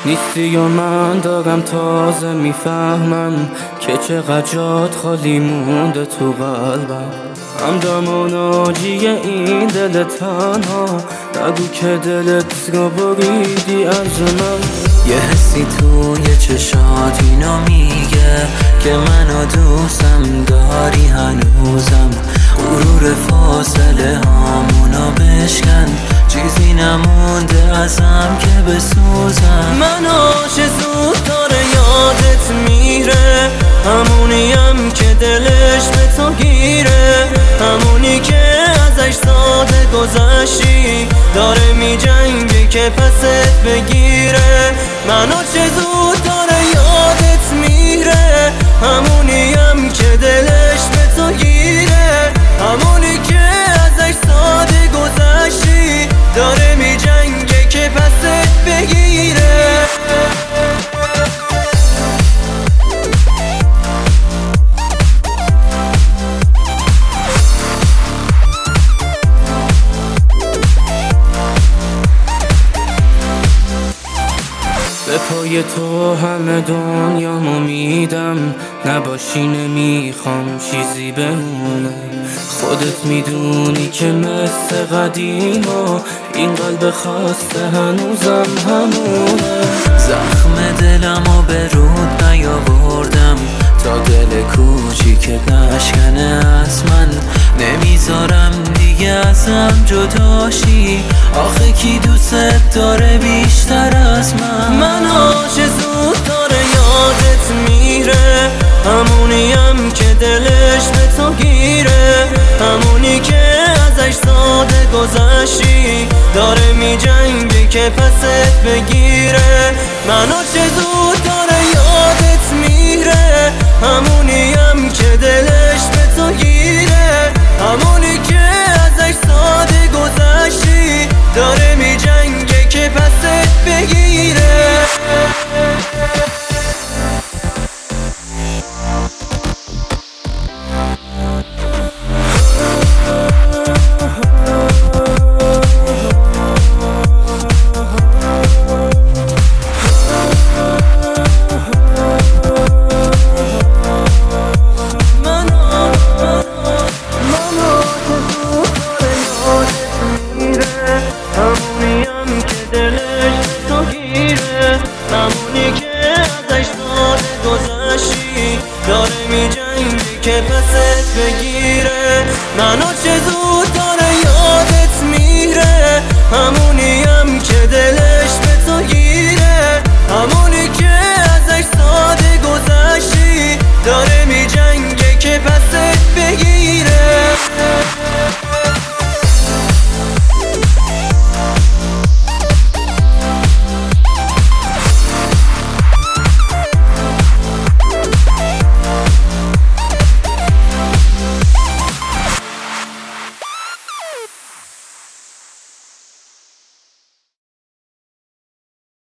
نیستی یا من دارم تازه میفهمم که چقدر جات خالی مونده تو قلبم. همدم و ناجی این دل تنها، نگو که دلت رو بریدی از من. یه حسی توی چشات اینو میگه که منو دوستم داری هنوزم. غرور فاصله هامونو بشکن، چیزی نمونده ازم که بسوزم. مناش زود داره یادت میره، همونیم که دلش به تو گیره، همونی که ازش ساده گذشتی داره میجنگه که پست بگیره. مناش زود داره یادت میره، همونیم که دلش به تو گیره، همونی که ازش ساده گذشتی داره میجنگه که پست بگیره. به پای تو همه دنیامو میدم، نباشی نمیخوام چیزی بمونه. خودت میدونی که مثل قدیما این قلب خسته هنوزم همونه. زخم دلمو به رود نیاوردم تا دل کوچیکت نشکنه از من. نمیذارم دیگه ازم جداشی، آخه کی دوست داره بیشتر از من؟ مناش زود داره یادت میره، همونیم که دلش به تو گیره، همونی که ازش ساده گذشتی داره میجنگه که پست بگیره. مناش زود داره یادت میره، همونیم که دلش به تو گیره، همونی که ازش ساده گذشتی داره میجنگه که پست بگیره. همونیم که دلش به تو گیره، همونی که ازش ساده گذشتی داره میجنگه که پست بگیره. مناش زود داره یادت میره، همونیم که دلش به تو گیره، همونی که ازش ساده گذشتی داره میجنگه که پست بگیره.